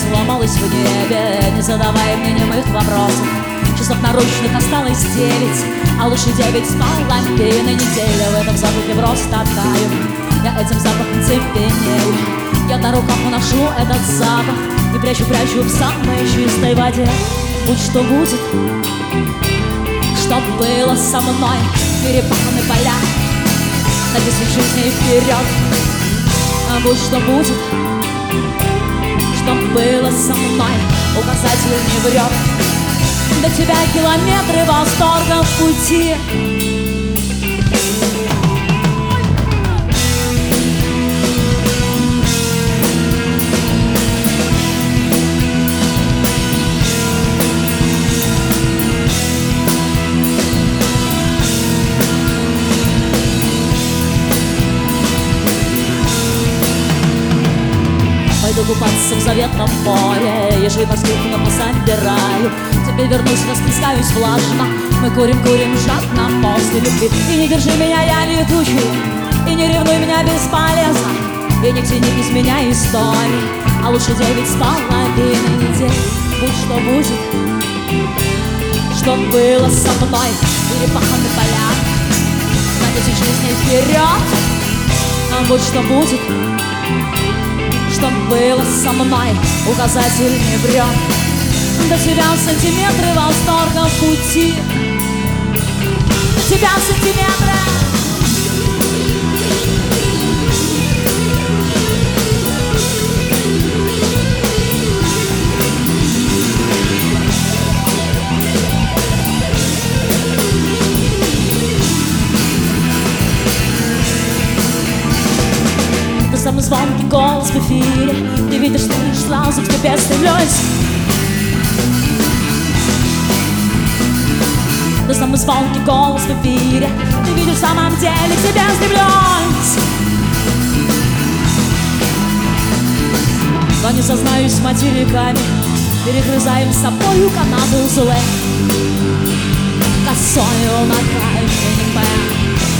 сломалось в небе. Не задавай мне немых вопросов. Часов наручных осталось 9, а лучше 9 с половиной недели. В этом запахе просто таю, я этим запахом цепенею. Я на руках уношу этот запах и прячу в самой чистой воде. Будь что будет, что было со мной. Перепаханы поля на 10 жизней вперед. А будь что будет, что было со мной. Указатель не врет. До тебя километры восторга в пути. Пойду купаться в заветном море, ежи поступно пособираю. Теперь вернусь, расплескаюсь влажно. Мы курим жадно после любви. И не держи меня, я летучий, и не ревнуй меня бесполезно. И не тяни без меня истории, а лучше 9 с половиной недель. Будь что будет, что было со мной. Перепаханы поля на 10 жизней вперед. А будь что будет, что было со мной. Указатель не врет. До тебя сантиметры восторга в пути. До тебя сантиметры. Ты самый звонкий голос в эфире. Ты видишь, что лишь сразу к тебе стремлюсь. Ты самый звонкий голос в эфире. Ты видишь, в самом деле к тебе стремлюсь. Но не сознаюсь материками, перегрызаем с собою канаты узлы. Косою на край аниме,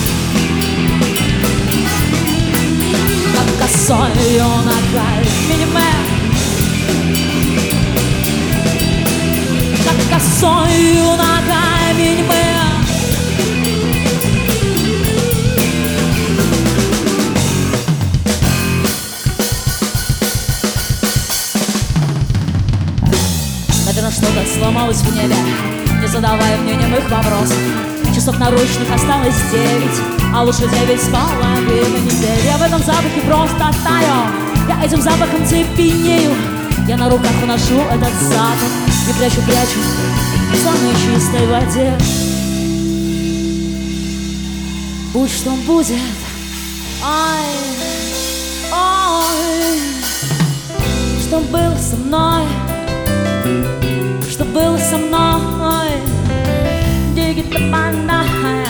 как косою на край аниме, как косою на край аниме. Наверное, что-то сломалось в небе. Не задавай мне немых вопросов. Часов наручных осталось 9, а лучше 9 с половиной недель. Я в этом запахе просто таю, я этим запахом цепенею. Я на руках уношу этот запах и прячу в самой чистой воде. Будь что будет, ай, ой, что было со мной, что было со мной, дигитальная,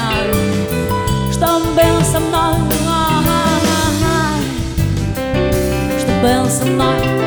что было со мной, что было со мной.